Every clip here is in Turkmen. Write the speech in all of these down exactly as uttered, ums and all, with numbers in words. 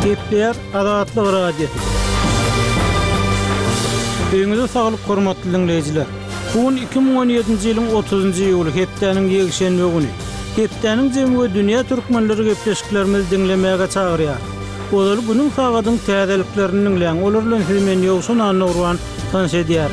Kepler Adatlyk radiosu. Öňüňizde saglyk hormatly dinleýijiler. Bugün iki bin on ýedinji ýylyň otuzynjy ýuly hepdeniň ýekşenbe güni. Hepdeniň jemgy dünýä türkmenleri gepleşiklerimizi dinlemäge çagyrýar. Olar günüň sagatyň täzeliklerini dinleýän olar bilen hemen ýogşun anlagran tanış edýär.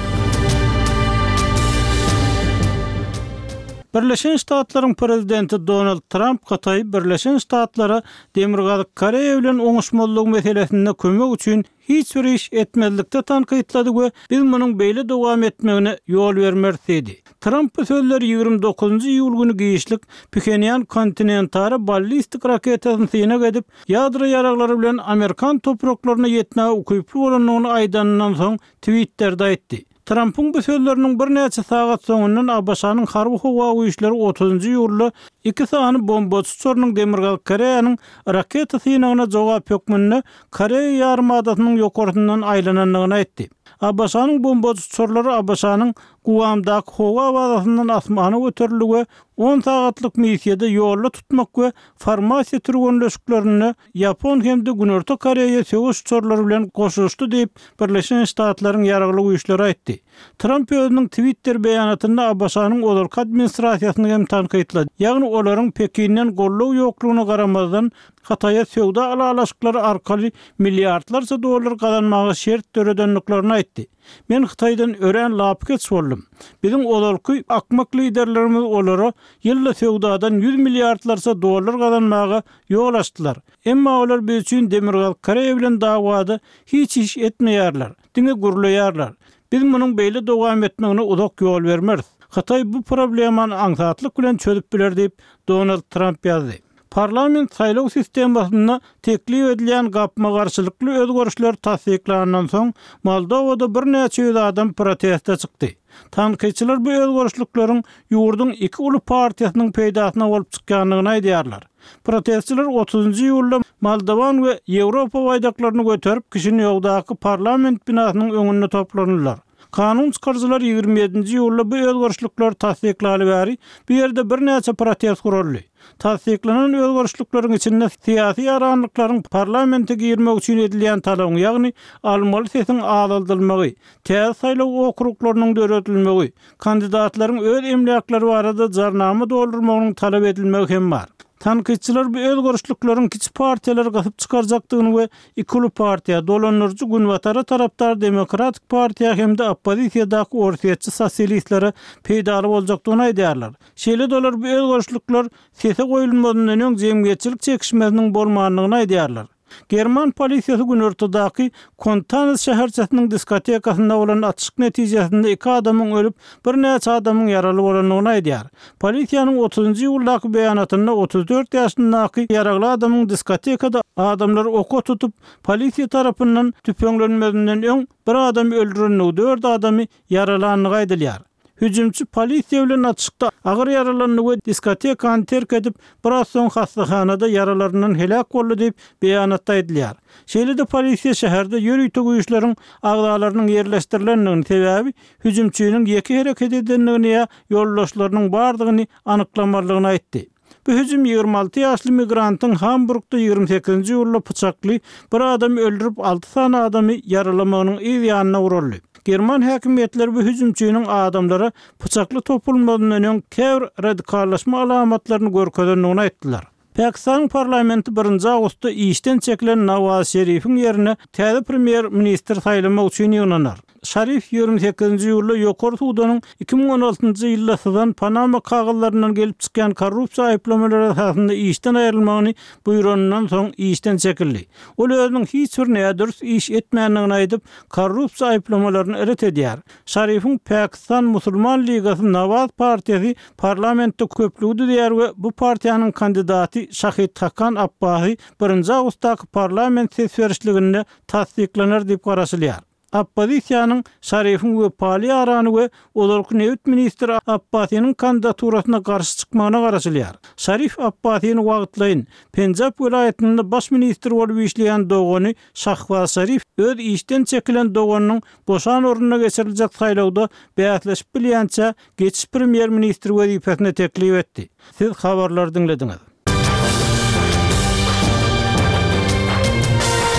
Birleşen Ştatlaryň prezidenti Donald Trump Hatyy Birleşen Ştatlara Demirgazyk Koreýa bilen oňuşmalyk meselesinde kömek üçin hiç bir iş etmezlikde tanqytlady we biz munyň beýle dowam etmegine ýol bermeris dedi. Trump bu sözleri ýygrimi dokuzynjy ýyl güni giýişlik Pyongyang kontinentary ballistik raketasyny syna edip ýadro ýaraglary bilen Amerikan topraklaryna ýetmäge ukyply bolanyny aýdanyndan soň Twitter'da aýtdy. Trump'un bu sözlerinin bir neçe saat soňundan A B S-nyň harby howa güýçleri otuzynjy ýylda iki sany bomba uçuranyň Demirgazyk Koreýanyň raketa synagyna jogap ýokmyny Koreýa ýarymadasynyň ýokartyndan aýlananlygyny aýtdy. A B S-nyň bomba uçurlary A B S-nyň Guamdaky howa bazasyndan asmana göteriligi on saatlyk missiýada ýolda tutmak we farmasiýa türgünleşiklerini Yapon hemde Günörtü Koreýa söwüş uçurlary bilen goşuşdy diýip Birleşen Ştatlaryň ýaragly güýçleri aýtdy. Trump özüniň Twitter beýanatynda A B S-nyň olarky administrasiýasyny hem tanqytlady. Ýagny olaryň Pekinden gollaw ýoklugyna garamazdan Haty'a söwda alalaşyklary arkaly milliardlarça dollar kazanmagy şert töredenliklerini aýtdy. Men Haty'dan ören lap geçip boldum. Bizim olarky akmak liderlerimiz olara ýylda söwdadan yüz milliardlarça dollar kazanmagy ýol açdylar. Emma olar biz üçin Demirgazyk Koreýa bilen dawada hiç iş etmeýärler. Diňe gurulaýarlar. Biz munyň beýle dowam etmegine uzak ýol bermeris. Haty bu problemany aňsatlyk bilen çözüp biler diýip Donald Trump ýazdy. Parlament saýlaw sistemasyna teklif edilen gapma garşylykly özgörüşler tasdiklanandan soň Moldowada bir neçe ýüz adam protestde çykdy. Tanqyçylar bu özgörüşlikleriň ýurduň iki uly partiýasynyň peýdasyna bolup çykýanlygyny aýdýarlar. Protestçiler otuzynjy ýylda Moldowan we Ýewropa waýdaklaryny göterip kişini ýogdaky parlament binasynyň öňünde toplanýarlar. Kanun çykarjylar ýygrimi ýedinji ýylda bu özgörüşlikler tasdiklany bäri bu ýerde bir näçe protest guruldy. Tasdiklanan özgörüşlikleriň içinde syýasy aranlyklaryň parlamente girmek üçin edilýän talaby, ýagny almaly sesin azaldylmagy, täze saýlaw okruklarynyň döretilmegi, kandidatlaryň öz emlakları barada jarnama doldurmagyny talap edilmegi hem bar. Tanqyçylar bu özgörüşlikleriň kiçik partiýalar gasyp çykarjakdygyny we ikili partiýa dolanyrjy günwatara tarapdar Demokratik partiýa hemde oppozisiýadaky orsiýetçi sosialistlere peýdaly boljakdygyny aýdýarlar. Şeýle dolar bu özgörüşlikler sese goýulmadan öň jemgyýetçilik çekişmesiniň bolmanlygyny aýdýarlar. German polisiýasy Günörtüdaky Kontanas şäherçesiniň diskotekasynda bolan atışyk netijesinde iki adamyň ölüp, bir näçe adamyň ýaraly bolanlygyny aýdýar. Polisiýanyň otuzynjy ýyldaky beýanatynda otuz dört ýaşyndaky ýaragly adamyň diskotekada adamlar oka tutup, polisiýa tarapyndan tüpeňlenmesinden öň bir adam öldürenligi, dört adamy yaralanlygy aýdylýar. Hüjümçi polisiýa bilen atışykda agyr yaralandy we diskotekany terk edip, biraz soň hastahanada yaralaryndan helak boldy diýip beýanatda aýdylýar. Şeýle-de polisiýa şäherde ýörüýte güýçleriň agdalarynyň ýerleşdirilenligini sebäbi hüjümçiniň ýeki hereket edenligini ýa ýoldaşlarynyň bardygyny anyklamalygyny aýtdy. Bu hüjüm ýygrimi alty ýaşly migrantyň Hamburgda ýygrimi sekizinji ýylda pyçakly bir adamy öldürip alty sany adamy yaralamagynyň ýanyna uruldy. German häkimetleri bu hüjümçiniň adamlara pyçakly topulmadan öň käwr radikallaşma alamatlaryny görkezdenligini aýtdylar. Pakistan parlamenti birinji awgustda işden çekilen Nawaz Şerifiň ýerine täze premier minister saýlamak üçin ýygnanar. Şerif ýygrimi sekizinji ýylda ýokary sudanyň iki bin on altynjy ýylda syzan Panama kagallarynyň gelip çykýan korrupsiýa aýplamalary esasynda işden aýrylmagyny buýranyndan soň işden çekildi. Ol özüniň hiç bir nädürs iş etmänligini aýdyp, korrupsiýa aýplamalaryny eret edýär. Şerifiň Pakistan Musulman Ligasy Nawaz partiýasy parlamentde köplügdi diýär we bu partiýanyň kandidaty Şahid Hakan Abbasi birinji awgustdaky parlament sesverişliginde tasdiklanar diýip garaşylýar. Oppozisiýanyň Şerifiň we Pali arany we olarky näwit minister Abbasiýanyň kandidaturasyna garşy çykmagyna garaşylýar. Şerif Abbasiýany wagtlaýyn Penjab welaýetinde baş minister bolup işleýän Dogany Şahbaz Şerif öz işden çekilen Doganyň boşan ornuna geçiriljek saýlawda beýatlaşyp bilýänçe geçiş premier minister wezipesine teklif etdi. Siz habarlar dinlediňiz.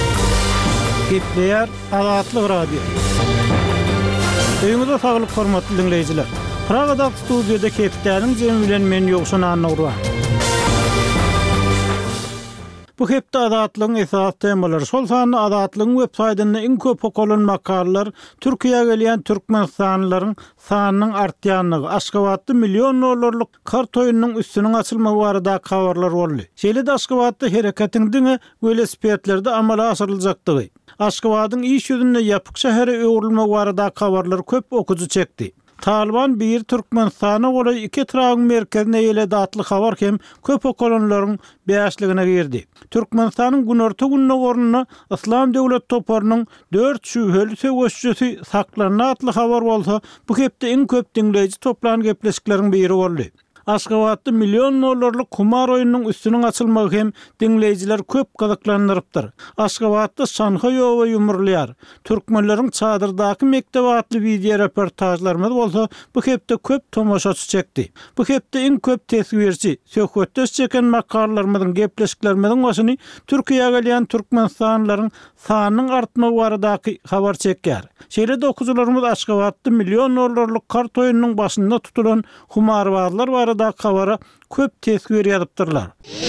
Gepleýär Azatlyk radio. Öňüňizde saglyk hormatly dinleýijiler. Pragada studiýada Kepdäniň jemi bilen men ýokşan anagurwan. Bu hepde adatlygyň esas temalary şol sany adatlygyň websaýtyna iň köp okulan makallar Türkiýe gelýän türkmenstanlylaryň sanynyň artýanlygy, Aşgabatda million dollarlyk kar toýunyň üstüniň açylmagy barada habarlar boldy. Şeýle de Aşgabatda hereketiň diňe velosipedlerde amala aşyryljakdygy, Aşgabatyň iş ýüzünde ýapyk şähere öwrülmegi barada habarlar köp okuju çekdi. Taliban bir Türkmenistana gola iki trağın merkezine ele datly habar hem köp okulanlaryň beýaşligine girdi. Türkmenistanyň günorta gününe gornuny Islam döwlet toparynyň dört şübheli söwüşçüsi saklanyna atly habar bolsa, bu hepde iň köp dinleýiji toplan gepleşikleriň biri boldy. Aşgabatda million dollarlyk kumar oýunynyň üstüniň açylmagy hem dinleýijiler köp gyzyklandyrypdyr. Aşgabatda Şanhaýowa ýumurlýar. Türkmenleriň çadyrdaky mektep atly video reportajlarymyz bolsa, bu hepde köp tomoşaçy çekdi. Bu hepde iň köp teswirçi, söhbetde çeken makallarymyzyň gepleşiklerimizin başyny Türkiýe gelýän türkmenstanlylaryň sanynyň artmagy baradaky habar çekýär. Şeýle de okujularymyz Aşgabatda million dollarlyk kar toýunynyň başynda tutulan humarbazlar barada da habara köp teswir ýazypdyrlar.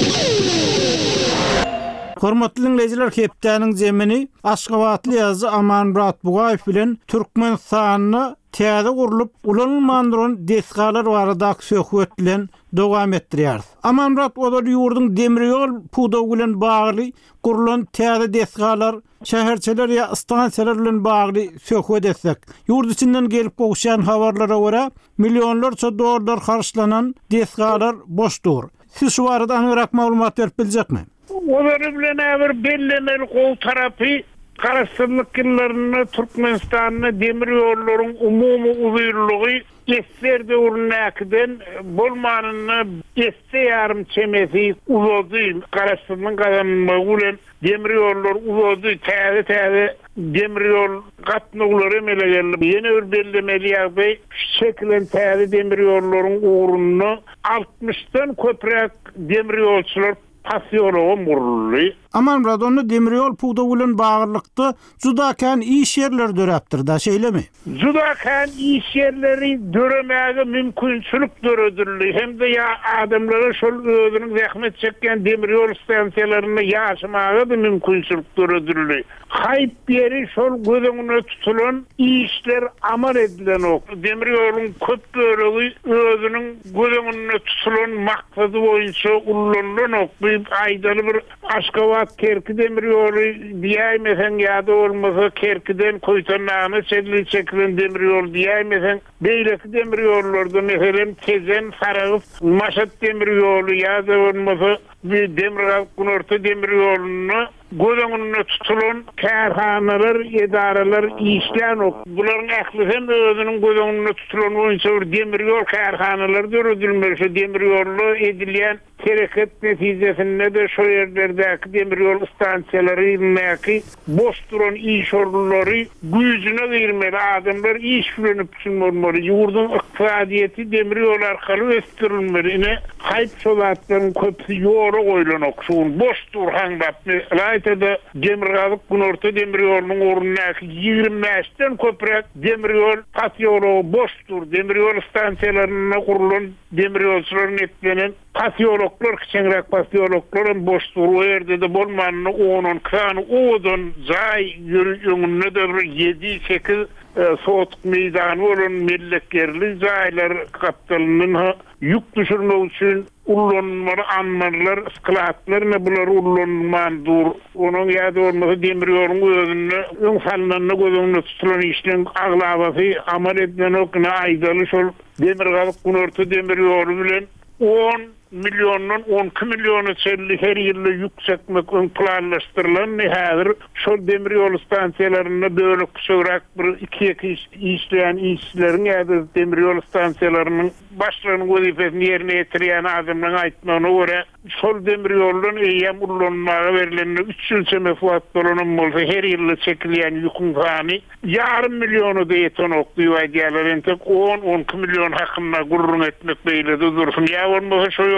Hormatly dinleýijiler, Kepdäniň jemini Aşgabatly ýazgy Amanmurat Bugaýew bilen Türkmenistanyny täze gurulyp ulanmandyran desgalar barada söhbet bilen dowam etdirýär. Amanmurat odar ýurduň demir ýol pudowy bilen bagly gurulan täze desgalar, şäherçeler ýa stansiýalar bilen bagly söhbet etsek, ýurt içinden gelip gowşan habarlara görä millionlarça dollar harçlanan desgalar boşdur. Siz şu barada anyrak maglumat berip biljekmi? Olar bilen äger bellemeli gol tarapy Karaşdyrlyk ýyllaryny Türkmenistanyna demir ýollaryň umumy uzunlygy geçer döwründen bolmanyny geçse ýarym çemesi uzady. Karaşdyrlyk gadanyny bilen demir ýollar uzady, täze täze demir ýol gatnagylary meleýärler. Ýene bir bellemeli ýagdaý şeklen täze demir ýollaryň uğruny altmışdan köprek demir ýolçular pasyology murly. Amanmurat onu demiryol pudowy bilen bagyrlykda juda kän iş ýerleri döräpdir da, şeýlemi? Juda kän iş ýerleri döremäge mümkinçilik döredildi. Hem de ya adamlara şol özüniň zähmet çekken demiryol stansiýalaryny ýaşamaga da mümkinçilik döredildi. Haýp beri şol gözüňe tutulan işler amal edilen ok. Demiryoluň köp bölegi özüniň gözüňe tutulan maksady boýunça ulanlan ok. Aýdaly bir Aşgabat Kerki demir ýoly diýmesen ýa-da bolmasa Kerkiden Koýtanlagyna çedili çekilen demir ýol diýmesen, beýleki demir ýollarda meselem Tezen, Saragyp, Maşat demir ýoly ýa-da bolmasa bir demir günorta demir ýoluny gözüňe tutulan kärhanalar, edaralar işlän ok. Bularyň ähli hem özüniň gözüňe tutulan boýunça bir demir ýol kärhanalar döredilmeli. Demir ýolly edilýän tereket netijesinde de şo ýerlerdäki demir ýol stansiýalary näki boş duran iş orunlary güýjüne girmeli. Adamlar iş bilen düşünmeli. Ýurduň ykdysadyety demir ýol arkaly ösdürilmeli. Ine haýp şolatlaryň köpsi ýora goýulanok. Şu boş dur haňdap Aýtda demir galyp günorta demir ýolunyň orunyna ýigirmi beşden köprek demir ýol pasyology boşdur. Demir ýol stansiýalaryna gurulan demir ýolçularyň etlenen pasyologlar, kiçenrek pasyologlar boşdur. O ýerde de bolmanyny onun kany odan jaý ýörüňünde de yedi sekiz soğutuk meydanı olan milleklerli zayiler kaptalının yük düşürmek için ullanmalı anmarlar, skılatlar ne bular ullanmandır. Onun yadı olması demir yolun özünü, ön sallanını gözünü tutulan işten ağlabası amal edilen okuna aydalı şol demir kalıp günorta demir yolu bilen on milyonun on iki milyonu çelli her yılda yüksekmek ön planlaştırılan nehadır. Şol demir yolu stansiyalarına böyle kısarak bir iki iki işleyen işlerin ya da demir yolu stansiyalarının başlarının vazifesini yerine getiriyen adamların aitmağına göre şol demir yolunun eyyem ullanmağa verilenine üç yıl semefuat dolanım olsa her yılda çekiliyen yükün fani yarım milyonu da yeton okluyor ideyaların tek on on iki milyon hakkında gururun etmek beyle de dursun. Ya olmasa şu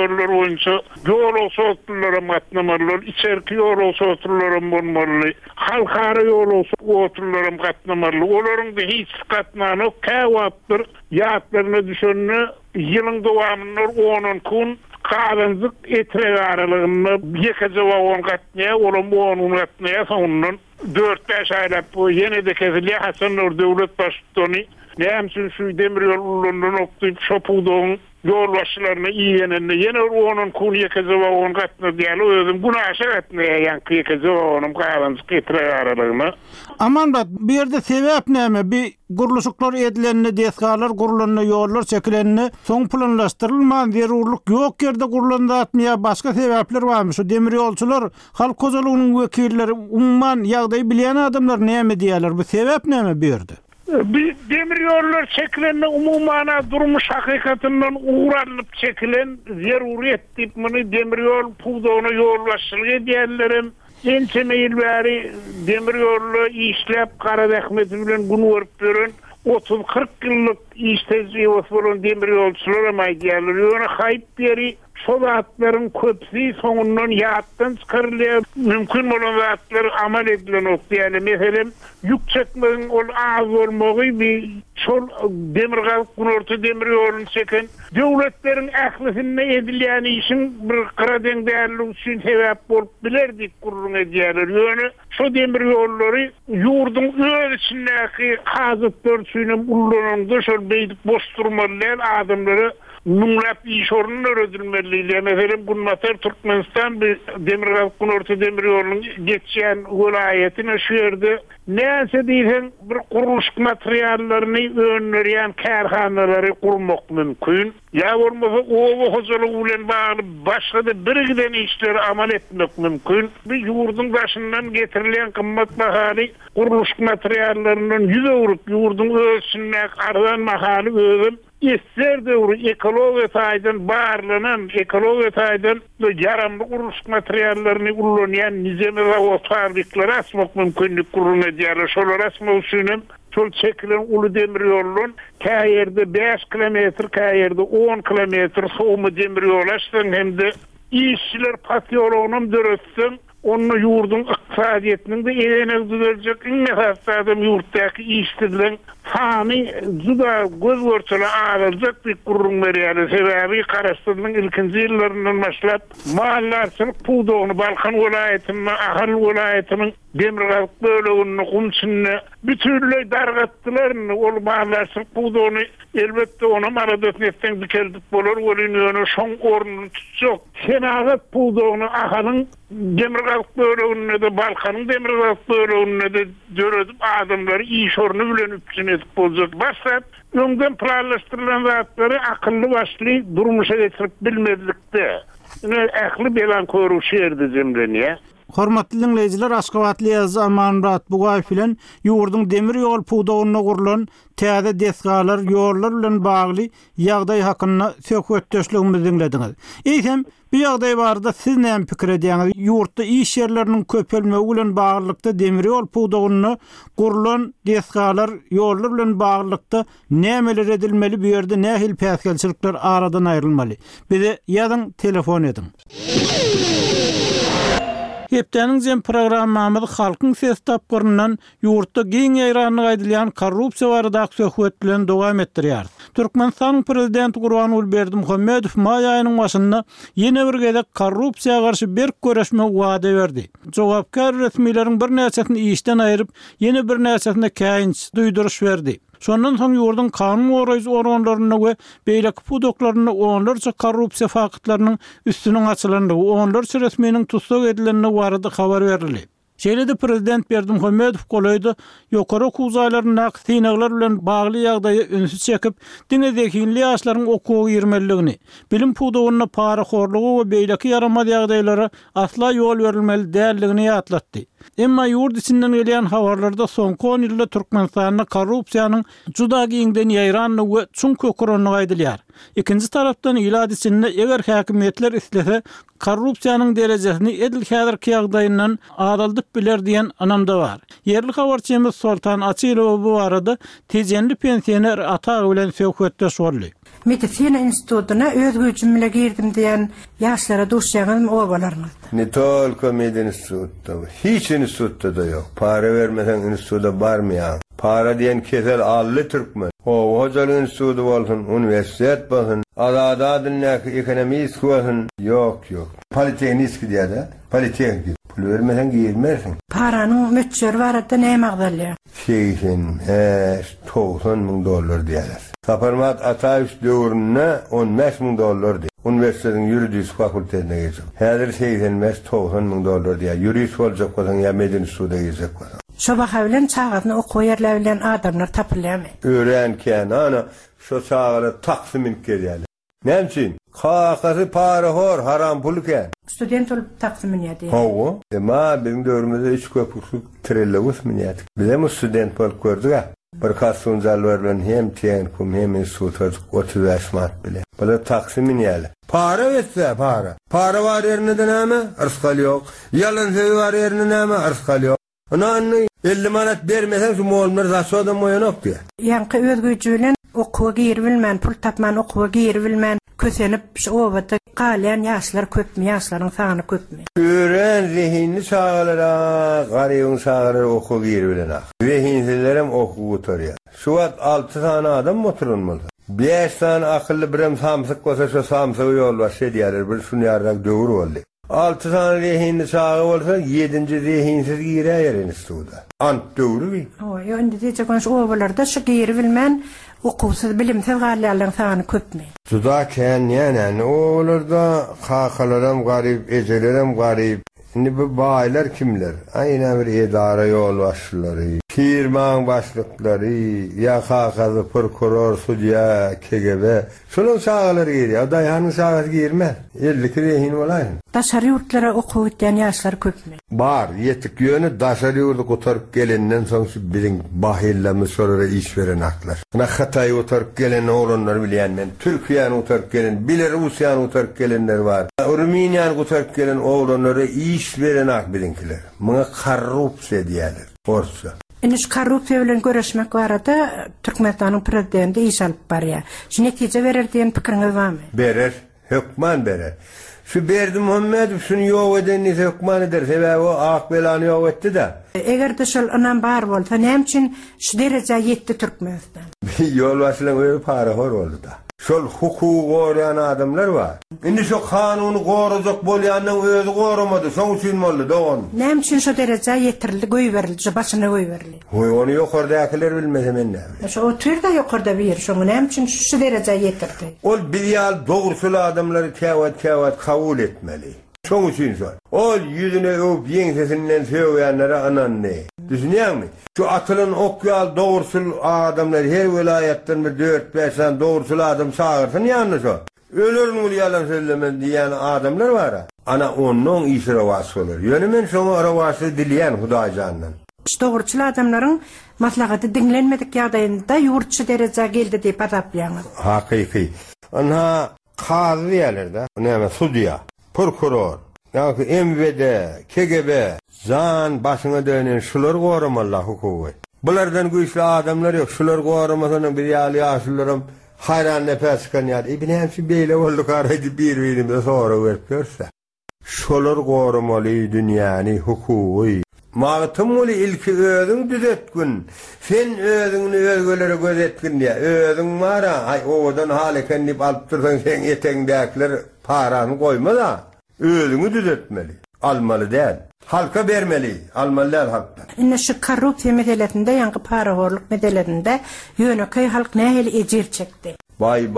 prosedürler boyunça yol soğutularım katnamalılar, içerki yol soğutularım bulmalı, halkara yol soğutularım katnamalı. Oların da hiç katnanı kevaptır, yatlarına düşününü yılın devamını onun kun kalanzık etrek aralığını yekece vagon katnaya, olan bu onun katnaya sonunun dört beş aylap bu yeni de keziliye Hasan Nur Devlet Başkanı Nämişin şu demir yol ulundan okuyup şopuduğun yol başlarına iyenenne yine onun kunu yekeze vagon katna diýeli özüm buna aşağı katnaya yankı yekeze vagonum kalanzık etrek aralığını. Aman bak, bir yerde sebep näme? Bir guruluşuklar edilenini, desgalar gurulanını, yollar çekilenini son planlaştırılman zerurluk yok yerde gurulandı atmaya başka sebepler varmış. Şu demir yolçular, halk kozalığının vekilleri, umman yağdayı bilen adamlar näme diýerler? Bu sebep näme bir yerde? Bir demir yollar çekilenine umumana durmuş hakikatinden uğranıp çekilen zeruriyet tipini demir yol puvduğunu yollaşılığı ediyenlerin ençe meyilbari demir yollu işlep Karadahmet'i bilen bunu varıp görün otuz kırk yıllık iş tecrübesi olan demir yolçular ama ediyenler yöne hayip beri sol atların köpsi sonundan yağıttan çıkarılıyor. Mümkün olan atları amal edilen oktu. Yani mesela yük çekmenin ol ağız olmağı bir sol demir kalk kunortu demir yolunu çeken devletlerin ahlisinde edilen işin bir kıraden değerli için sebep olup bilerdik kurulun ediyorlar. Yani şu demir yolları yurdun öz içindeki hazıtlar suyunun bulunduğunda şöyle beydik boş durmalılar adamları numlap iş orunun ödülmeliyle. Mesela Gunmatar Türkmenistan bir demir kalkın orta demir yolunun geçen vilayetine şu yerde neyse değilsen bir kuruluş materyallerini önleyen kerhaneleri kurmak mümkün. Ya olmasa oğlu hocalığı ulen bağlı başka da bir giden işleri amal etmek mümkün. Bir yurdun başından getirilen kımmat mahali kuruluş materyallerinin yüze vurup yurdun ölçünmek aradan mahali özüm İster devri ekoloji taydan bağırlanan, ekoloji taydan yaramlı kuruluş materyallerini kullanan nizami ve otarlıkları asmak mümkünlük kurulun ediyorlar. Şolar asma usulüm, şol çekilen ulu demir yolun kayerde beş kilometre, kayerde on kilometre soğumu demir yol açtın hem de işçiler patiyoloğunum dörötsün. Onu yurdun iktisadiyetinin de eğlenek düzelecek. İnnefası adam yurttaki işçilerin fani zuda göz görçeli ağırılacak bir kurun veriyeli. Sebebi Karastır'ın ilkinci yıllarından başlayıp mahallarçılık puğduğunu Balkan vilayetinin, Ahal vilayetinin Demirkalk bölüğünü, Kumçinini bütünlüğü dargattılarını ol mahallarçılık puğduğunu elbette onu maradetnetten dikeldik bolor olunuyonu şon ornunu tutacak. Senagat puğduğunu Ahal'ın Demirkalk bölüğünü de Balkan'ın Demirkalk bölüğünü de dörödüp adamları iyi şorunu bilenip etip olacak. Başlayıp önden planlaştırılan zatları akıllı başlı durmuşa getirip bilmedikte. Yani aklı belan koru şehirde cemreniye. Hormatly dinleyijiler, Aşgabatly ýazy Amanrat Bugay bilen ýurdun demir ýol puwdagyna gurulan täze desgalar, ýollar bilen bagly ýagdaý hakyna söhbetdeşligimizi dinlediňiz. Eýsem, bu ýagdaý barada siz näme pikir edýäňiz? Ýurtda iş ýerleriniň köpelmegi bilen baglykda demir ýol puwdagyna gurulan desgalar, ýollar bilen baglykda nämeler edilmeli, bu ýerde nähil päsgelçilikler aradan aýrylmaly? Bize ýazyň, telefon ediň. Hepdeniň jem programmamyzy halkyň ses tapgyryndan ýurtda giň ýaýranyny gaýdylýan korrupsiýa barada söhbet bilen dowam etdirýär. Türkmenistan prezidenti Gurbanuly Berdimuhammedow may aýynyň başynda ýene bir gezek korrupsiýa garşy bir göreşme wada berdi. Jogapkar resmiýetiň bir näçesini işden aýryp, ýene bir näçesine käýinç duýduruş berdi. Şondan soň ýurdun kanun goraýjy organlaryna we beýleki pudoklaryna onlarça korrupsiýa fakatlarynyň üstüniň açylandygy, onlarça resmiýetiň tutsak edilenine barada habar berildi. Şeýle-de prezident Berdimuhammedow golaýdy ýokary okuwzaýlaryna synaglar bilen bagly ýagdaýy ünsüz çekip, diňe zekinli ýaşlaryň okuwy ýermelligini, bilim pudowyna paraxorlugy we beýleki yaramaz ýagdaýlara asla ýol berilmeli däldigini ýatlatdy. Emma ýurt içinden gelýän habarlarda soňky on ýylda Türkmenistanda korrupsiýanyň juda giňden ýaýranyny we çuň köküranyny gaýdylýar. Ikinji tarapdan ilad içinde eger häkimetler islese korrupsiýanyň derejesini edil häzirki ýagdaýyndan adaldyk biler diýen anamda bar. Yerli habarçymyz Sultan Açylow bu arada tejenli pensioner atagy bilen söhbetdeş boldy. medisina institutuna öz gücümle girdim diyen yaşlara duşyağım o bolarmaz. Ne tolko medin institutda. Hiç institutda da yok. Para vermesen institutda barmayan. Para diyen kesel allı Türkmen. O hocalı institutu olsun, üniversitet olsun, adada dinlek ekonomist olsun. Yok yok. Politeknik diye de. Politeknik. Pul vermesen girmezsin. Paranın mütçör var da ne mağdalıyor? seksen, doksan ming dolar diyorlar. Saparmat Ataüs dövründe on beş ming dolar diyor. Üniversitenin yürüdüğüs fakültetine geçecek. Hazır seksen beş doksan ming dolar diyor. Yürüyüş olacak olsan ya Medine Su'da geçecek olsan. Şoba havlen çağatını oku yerlerle adamlar tapılıyor mu? Öğrenken ana şu çağları taksim geliyor. Ne için? Kakası para hor, haram pulken. Student olup taksimini yedi. Hava. Ama bizim dövrümüzde üç köpüklük trellevus mi yedik? Bize mi student olup gördük ha? Bir kasın zalvarlan hem tiyen kum hem institut otuz beş mat bile. Böyle taksimin yeli. Para vetse para. Para var yerine de neyme? Arskal yok. Yalan sevi var yerine neyme? Arskal yok. Ana anne elli manat vermesen şu muğulmlar zasoda moyanok diye. Yankı öz gücüyle okuwa girbilmen, pul tapman okuwa girbilmen, kösenip şu ovada qalayan yaşlar köpmi, yaşların sağını köpmi. Öğren zihinli çağlara, gariyun çağlara okuwa girbilen ak. Zihinsizlerim okuwa oturuyor. Şu vat altı tane adam oturulmalı. beş tane akıllı birim samsık olsa şu samsığı yol var şey diyorlar, bir şunu yarrak dövür oldu. Altı tane zihinli çağı olsa yedinci zihinsiz girer yerin istuda. Ant dövürü bir. O, yöndi diyecek onu şu ovalarda şu girbilmen, okusuz bilimsiz qalayan sağını köpmi. Suda ken yani o olur da kakalaram garip, ecelerim garip. Şimdi bu baylar kimler? Aynen bir idare yol başları, firman başlıkları, ya kakazı, prokuror, sudya, K G B. Şunun sağları giriyor. Dayanın sağları girmez. elli rehin olayın. Daşarı yurtlara okuwa gitgen yaşlar köpmi. Bar, yetik yönü daşarı yurdu kotarıp gelenden sonra şu bilin bahillemi sonra iş veren aklar. Na Hatay'ı otarıp gelen oğlanlar bilen men. Türkiye'ni otarıp gelen, bilir Rusya'nı otarıp gelenler var. Ruminia'nı otarıp gelen oğlanlara iş veren ak bilinkiler. Buna korrupsiya diyorlar. Borsa. Indi şu korrupsiya bilen görüşmek var da Türkmenistan'ın prezidenti iş alıp barya. Şu netice verir diyen pikriniz var mı? Berer, hükman berer. Şu Berdi Muhammedov şunu yok edenini hükman eder. Sebebi o akbelanı yok etti de. Eger de şol anan bar bolsa nem için şu derece yetti Türkmenistan. Yol başlan öyle para hor oldu da. Şol hukuku koruyan adamlar var. Indi şu kanunu koruyacak bolyanın özü korumadı. Son için oldu da onu. Nem için şu derece yetirildi, göy verildi, şu başına göy verildi. Onu yukarıdakiler bilmez hemen ne. Şu o tür de yukarıda bir yer. Şu nem için şu derece yetirdi. O bilyal doğrusulu adamları tevat tevat kabul etmeli. Son için son. O yüzüne öp yensesinden söyleyenlere anan ne? Düşünüyor musun? Şu atılın okyal doğrusul adamlar her velayetten bir dört beş tane doğrusul adam çağırsın yanlış o. Ölür mü yalan söylemez diyen adamlar var ha. Ana onun işi ravası olur. Yönümen sonu ravası dileyen Hudaycan'dan. İşte doğruçul adamların maslahatı dinlenmedik yağdayında yurtçı derece geldi deyip adaplayamaz. Hakiki. Ana kazı yerlerde, ne sudya, prokuror, yani M V D, K G B, zan başına dönen şular korumalı hukuku. Bunlardan güçlü adamlar yok. Şular korumasının bir yağlı yaşlılarım hayran nefes çıkan yer. İbni hemsi beyle olduk araydı bir birimde sonra verip görse. Şular korumalı dünyanı hukuku. Mağıtım olu ilki özün düzetkün. Sen özünü özgölere gözetkin diye. Özün var ha. Ay oğudan hali kendip alıp dursan sen etendekiler paranı koyma da. Özünü düzeltmeli. Almalı değil. Halka vermeli. Almalı değil halktan. İnne şu korrupsiya meselesinde yankı para horluk meselesinde yönököy halk ne heli ecir çekti. Bay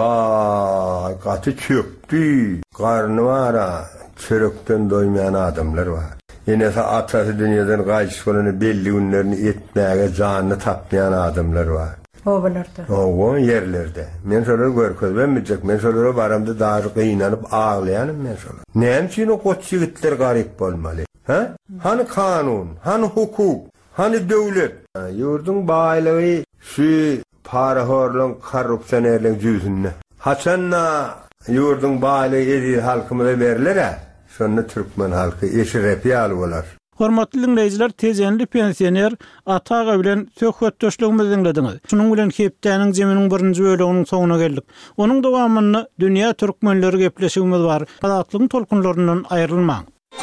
bay. Katı çöktü. Karnı var ha. Çörükten doymayan adamlar var. Yine atası dünyadan kaçış olanı belli günlerini etmeye canını tapmayan adamlar var. Ovalarda. O yerlerde. Men şoları görköz vermeyecek. Men şoları baramda daha kıyınlanıp ağlayanım men şoları. Ne için o koç yigitler garip olmalı? Ha? Hani kanun, hani hukuk, hani devlet. Yurdun baylığı şu para horlan korrupsiyonerlen cüzünne. Haçanla yurdun baylığı edil halkımıza verirler ha. Sonra Türkmen halkı eşi repi alıvolar. Hormatly dinleyijiler, tezenli pensioner Ataga bilen söhbetdeşligimizi dinlediňiz. Şunuň bilen hepdeniň jeminiň birinji bölüginiň soňuna geldik. Onuň dowamyny dünýä türkmenleri gepleşigimiz bar. Azatlygyň tolkunlaryndan aýrylmaň.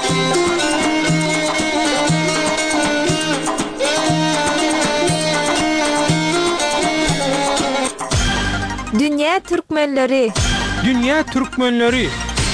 Dünya Türkmenleri. Dünya Türkmenleri.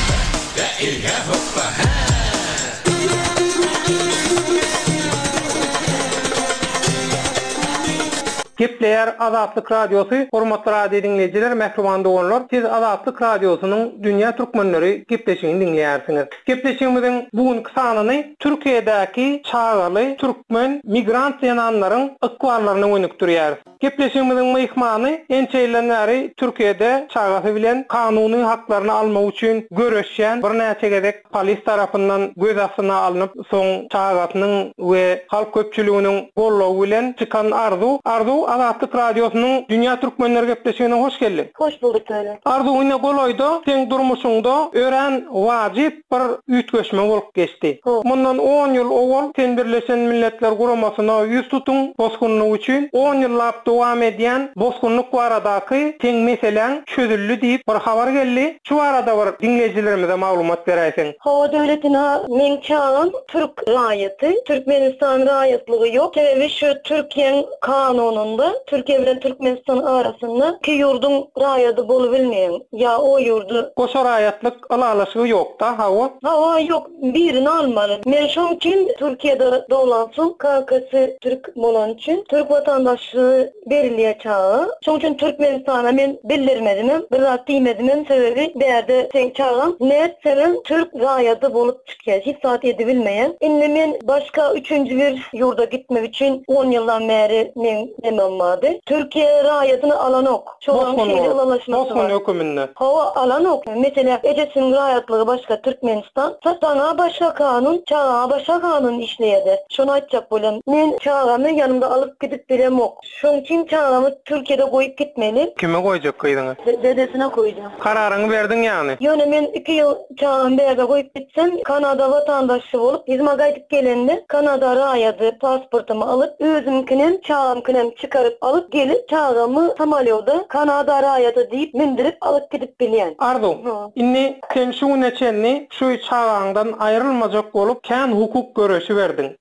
Gepleyer Azatlyk Radiosu, hormatly radio dinleyijiler, mehriban dogonlar. Siz Azatlyk Radiosunyň Dünya Türkmenleri gepleşigini dinleýärsiňiz. Gepleşigimiziň bugünkü sanyny Türkiýedäki çağaly türkmen migrant ýananlaryň ykbarlaryny öňükdirýär. Gepleşigimiziň mehmany ençeýlenleri Türkiýede çağasy bilen kanuny haklaryny almak üçin görüşýän bir näçe gedek polis tarapyndan göz astyna alınıp, soň çağatynyň we halk köpçüliginiň gollawy bilen çykan arzu, arzu Azatlyk Radiosunyň Dünya Türkmenleri gepleşigine hoş geldin. Hoş bulduk öyle. Arzu ine goloyda, sen durmuşuňda ören wajip bir üýtgeşme bolup geçdi. Mundan on ýyl owal sen Birleşen Milletler Guramasyna ýüz tutuň bosgunlyk üçin on ýyllap dowam edýän bosgunlyk baradaky teň meseleň çözüldü diýip bir habar geldi. Şu arada bir dinleyijilerimize maglumat beräýsin. Hawa döwletine men çağan Türk raýaty, Türkmenistan raýatlygy ýok. Sebebi şu Türkiýeň kanununda Türkiye bilen Türkmenistan arasında ki yurdun raýaty bolup bilmeýän ya o yurdu goşa raýatlyk alalaşygy ýok da hawa. Hawa ýok, birini almaly. Men şoň üçin Türkiýede dowlansyň K K S Türk bolan üçin Türk watandaşlygy berilýär çağa. Şoň üçin Türkmenistana men bildirmedim, bir zat diýmedim. Sebebi berde sen çağan net senin Türk raýaty bolup çykýar. Hiç saat edi bilmeýän. Indi men başka üçüncü bir yurda gitmek üçin on ýyldan beri men demem vardy. Türkiye raýatyny alan ok. Şoň şeýle alaşmasy var. Hökümünde. Hawa alan ok. Mesela ejesiň raýatlygy başga Türkmenistan, sana başga kanun, çağa başga kanun işleýärdi. Şonu aýtjak bolam. Men çağamy ýanymda alyp gidip berem ok. Şoň üçin çağamy Türkiýede goýup gitmeli. Kime goýjak gyýdyňyz? Dedesine koýjam. Kararyňy berdiň ýani. Ýöne men iki ýyl çağam berde goýup gitsem, Kanada watandaşy bolup, bizime gaýdyp gelende Kanada raýaty pasportumy alyp, özümkinen çağamkynem çıkarıp alıp gelip çağamı samalyoda Kanada raýaty diýip mindirip alyp gidip bilýän. Arzu, inni sen şu neçenni şu çağaňdan aýrylmajak bolup kän hukuk görüşi berdiň.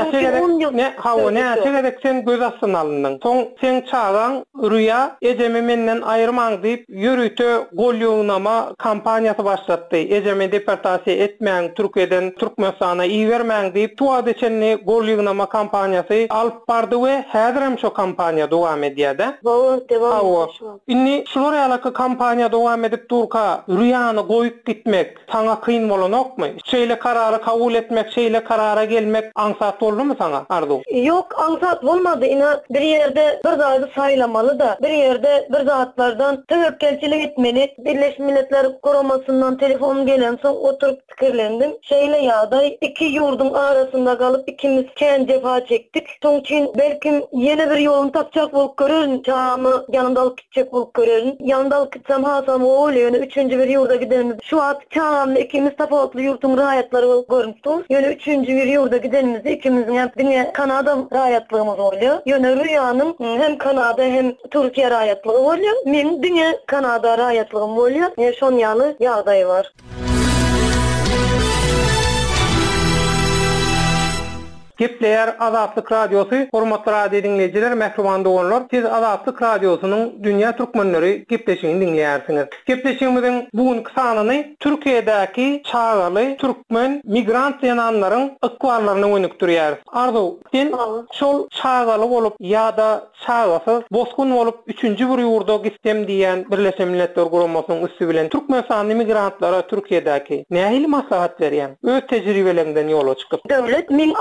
Ne hawa näçe gedek sen göz astyna alındyň. Soň sen çağaň rüýa ejemi menden aýyrmaň diýip ýürüte golýuwnama kampaniýasy başlatdy. Ejemi deportasiýa etmäň, Türkiýeden Türkmenistana iýermäň diýip tuwa deçenni golýuwnama kampaniýasy alyp bardy we häzirem şu kampaniýa dowam edýär-de. Bawa dewam etýär. Inni şular ýaly kampaniýa dowam edip durka rüýany goýup gitmek saňa kyn bolanokmy? Şeýle karary kabul etmek, şeýle karara gelmek aňsat boldumy saňa Arzu? Yok, aňsat bolmady. Ina bir ýerde bir zaty saýlamaly da, bir ýerde bir zatlardan tewekkelçilik etmeli. Birleşmiş Milletler Guramasyndan telefon gelen soň oturup pikirlendim. Şeýle ýagdaý iki ýurdun arasynda galyp ikimiz kän cefa çekdik. Şoň üçin belkim ýene bir ýoluny tapjak bolup görürün, çağamy ýanymda alyp gitjek bolup görürün. Ýanymda alyp gitsem hasam oly ýöne üçüncü bir ýurda gidenimiz. Şu at çağamly ikimiz tapawatly ýurtun raýatlary bolup görünýär. Ýöne üçüncü bir ýurda gidenimiz ikimizin hem bir Kanada raýatlygymyz bolýar. Ýöne rüýanyň hem Kanada hem Türkiýe raýatlygy bolýar. Men düňe Kanada raýatlygym bolýar. Ýa şon ýaly ýagdaý bar. Gepleyer Azatlyk Radiosu, hormatly radio dinleyijiler, mehriban dogonlar. Siz Azatlyk Radiosunyň Dünya Türkmenleri gepleşigini dinleýärsiňiz. Gepleşigimiziň bugünkü sanyny Türkiýedäki çağaly türkmen migrant ýananlaryň ykbarlaryny öňükdirýär. Arzu, sen şol çağaly bolup ýa-da çağasy bosgun bolup üçüncü bir ýurda gitsem diýen Birleşen Milletler Guramasynyň üstü bilen Türkmenistan migrantlara Türkiýedäki nähili maslahat berýän? Öz tejribelerinden ýola çykyp. Döwlet men aslym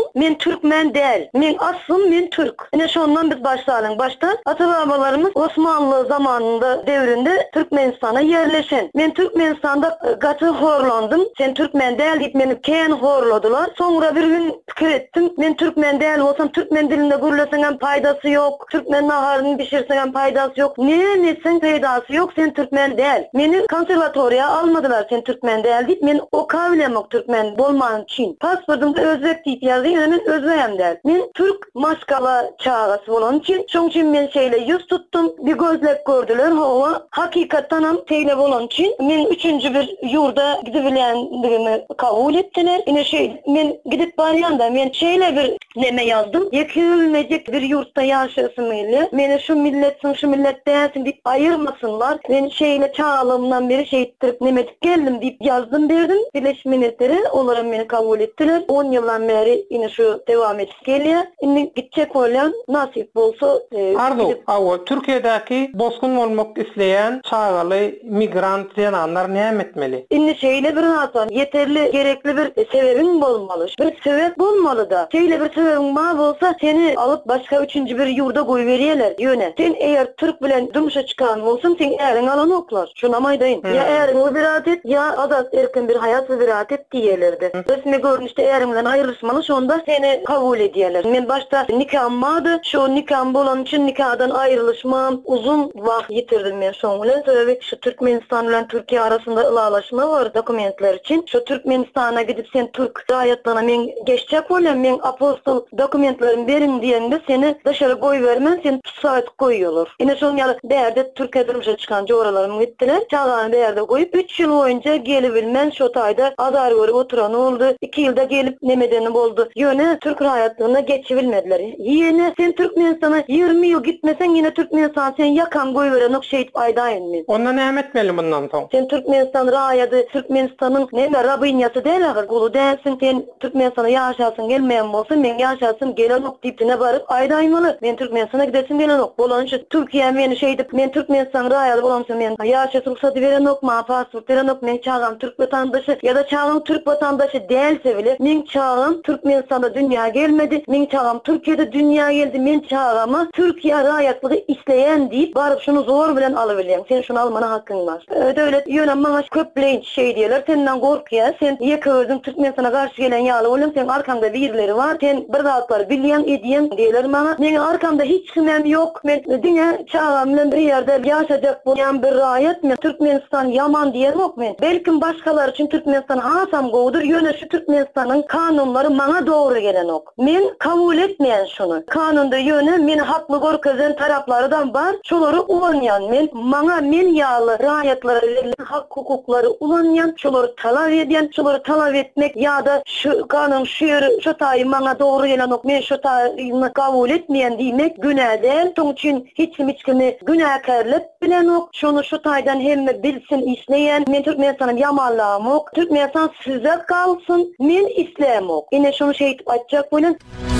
men Türkmen değil. Men aslım men Türk. Ine şondan biz başlayalım. Başta ata-babalarımız Osmanlı zamanında devrinde Türkmenistan'a yerleşen. Men Türkmenistan'da gatı horlandım. Sen Türkmen değil deyip beni keyin horladılar. Sonra bir gün fikir ettim. Men Türkmen değil olsam Türkmen dilinde gürlesen faydası yok. Türkmen naharını pişirsen faydası yok. Ne nesin faydası yok. Sen Türkmen değil. Meni konservatoriya almadılar sen Türkmen değil deyip men o kavlem yok Türkmen bolman için. Pasportumda Özbek deyip yazdı. Yani men Özbeyim değil. Men Türk maskala çağası olan için. Şoň için men şeyle yüz tuttum. Bir gözlek gördüler. Hova hakikattanam şeyle olan için. Men üçüncü bir yurda gidebilyendigimi kabul ettiler. Yine şey men gidip barýanda men şeyle bir neme yazdım. Yekilmeyecek bir yurtta yaşasın öyle. Meni şu milletsin şu millet değilsin deyip ayırmasınlar. Ben şeyle çağalımdan beri şey ettirip nemedik geldim deyip yazdım verdim. Birleşmiş Milletleri olarak beni kabul ettiler. on yıldan beri yine şu devam edip geliyor. Şimdi gidecek olan nasip bolsa e, Ardu, gidip... awa Türkiye'deki boskun olmak isteyen çağalı migrant zenanlar ne etmeli? Şimdi şeyle bir hatan yeterli gerekli bir sebebin olmalı. Bir sebep olmalı da. Şeyle bir sebebin var olsa seni alıp başka üçüncü bir yurda koy veriyorlar yöne. Sen eğer Türk bilen durmuşa çıkan olsun sen eğerin alan oklar. Şuna maydayın. Hmm. Ya eğerin o bir adet ya azat erken bir hayat ve bir adet diyelerdi. Hmm. Resmi görünüşte eğerimden ayrılışmalı şunda seni kabul ediyorlar. Ben başta nikahım vardı. Şu nikahım olan için nikahdan ayrılışmam uzun vakit yitirdim ben şonla. Sebebi şu Türkmenistan ile Türkiye arasında ılalaşma var dokumentler için. Şu Türkmenistan'a gidip sen Türk rayatlana men geçecek olan men apostol dokumentlerin verin diyende seni dışarı koy vermen seni saat koyuyorlar. Yine son yalı değerde Türkiye durmuşa çıkanca oralarımı gittiler. Çağlarını değerde koyup üç yıl boyunca gelebilmen şu tayda azar görüp oturan oldu. iki yılda gelip nemedenim oldu. Yöne Türk rayatlığına geçebilmediler. Yine sen Türkmenistan'a yirmi yıl gitmesen yine Türkmenistan sen yakan koy veren o şehit aydayın mı? Ondan ne etmeli bundan sonra? Sen Türkmenistan rayadı Türkmenistan'ın neme Rabinyası değil ağır kulu değilsin. Sen Türkmenistan'a yaşasın gelmeyen olsun ben yaşasın gelen ok dipine varıp aydaymalı. Ben Türkmenistan'a gidesin gelen ok. Bolan şu Türkiye beni şeydi ben Türkmenistan rayadı bolansa ben yaşasın ruhsatı veren ok ma pasport veren ok men çağım Türk vatandaşı ya da çağım Türk vatandaşı değilse bile men çağım Türkmenistan'da dünya gelmedi. Men çağım Türkiye'de dünya geldi. Men çağıma Türkiye rayatlığı isteyen deyip varıp şunu zor bilen alıvereyim. Sen şunu almana hakkın var. Öyle öyle yönem bana köpleyin şey diyorlar. Senden korkuyor. Sen yakıyorsun Türkmenistan'a karşı gelen yağlı oğlum. Sen arkanda birileri var. Sen bir dağıtları bilyen ediyen diyorlar bana. Benim arkamda hiç kimem yok. Ben dünya çağımla bir yerde yaşayacak bulan bir rayet mi? Türkmenistan yaman diyen yok mu? Belki başkaları için Türkmenistan hasam goğudur. Yöne şu Türkmenistan'ın kanunları bana doğru gelen ok. Ben kabul etmeyen şunu. Kanunda yöne men haklı gorközün taraflardan var. Şoları ulanyan men. Bana men yağlı rayetlara verilen hak hukukları ulanyan. Şoları talep ediyen. Şoları talep etmek ya da şu kanun şiir şu tayı bana doğru gelen ok. Men şu tayını kabul etmeyen demek günah değil. Onun için hiç kim hiç kimi günahkarlık bilen ok. Şunu şu taydan hem bilsin işleyen. Men Türkmenistan'ın yamanlığım ok. Türkmenistan size kalsın. Men İslam ok. Yine şunu şey açacak bunun.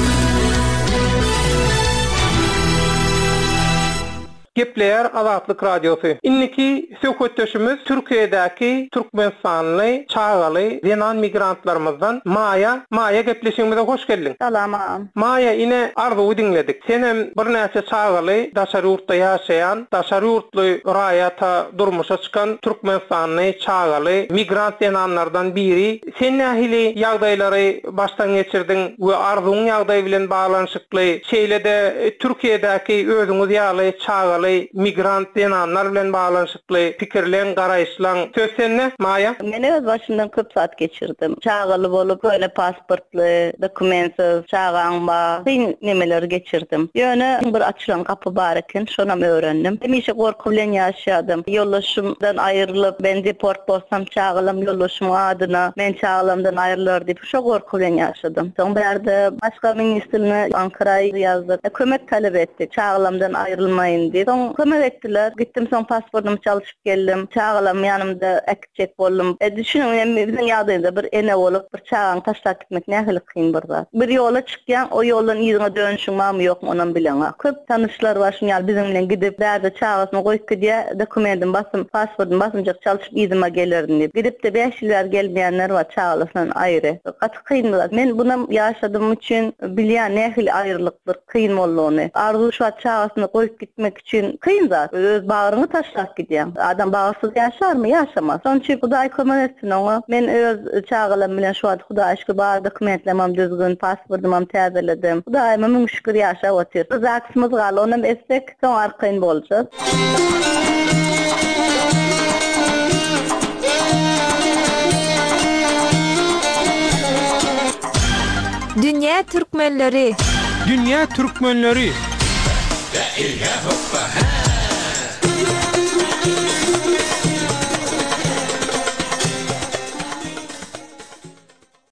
Gepleyer Azatlyk Radyosu. Inniki söhbetdeşimiz Türkiye'deki Türkmenistanlı çağalı zenan migrantlarımızdan Maya. Maya gepleşimize hoş geldin. Salam. Maya yine arzuyu dinledik. Senem bir näçe çağalı daşary ýurtda ýaşayan, daşary ýurtly raýata durmuşa çykan Türkmenistanly çağalı migrant zenanlardan biri. Sen nähili ýagdaýlary baştan geçirdin we arzuň ýagdaý bilen baglanyşykly şeýlede Türkiye'deki özüňiz ýaly çağalı migrant zenanlar bilen baglanyşykly pikirlen, garaýşlaň söz sende Maya? Men öz başymdan köp saat geçirdim. Çağaly bolup böyle pasportly, dokumentsiz çağanba, syn nemeler geçirdim. Ýöne bir açylan kapy bar eken, şonam öwrendim. Hemişe gorku bilen ýaşadym. Ýollaşymdan aýrylyp, ben deport bolsam çağalym ýollaşymy adyna men çağalymdan aýrylar diýip şo gorku bilen ýaşadym. Soň berde başga ministrine Ankara'ya ýazdyk. Kömek talep etdi. Çağalymdan aýrylmaýyn diýip. soň kömek etdiler. Gittim soň pasportumy çalışyp geldim. Çağalam ýanymda ekçek boldum. E düşünün biziň ýagdaýda bir ene bolup bir çağan taşlap gitmek nähili kyn bir zat. Bir ýola çykýan, o ýoldan ýygyna dönüşiň barmy ýokmy onuň bilen. Köp tanışlar var şuňal bizim bilen gidip därde çağasyny goýup gidýär, dokumentim basym, pasportum basymjak çalışyp ýygyma gelerdim diýip. Gidip de beş ýyllar gelmeýänler var çağalasyndan aýry. Gaty kyn bolar. Men buna ýaşadym üçin bilýän nähili aýrylykdyr, kyn bolýany. Arzu şu çağasyny goýup gitmek üçin kyn zat. Öz bagyryny taşlap gidýär. Adam bagyrsız ýaşarmy? Ýaşamaz. Şoň üçin Hudaý kömek etsin oňa. Men öz çağalam bilen şu wagt Hudaý şükür bar dokumentlemem düzgün, pasportumam täzeledim. Hudaýyma müň şükür ýaşap otyr. Zaksymyz galy, onu estek soň arkyn bolýar. Dünya türkmenleri. Dünya türkmenleri. Dairga hoppa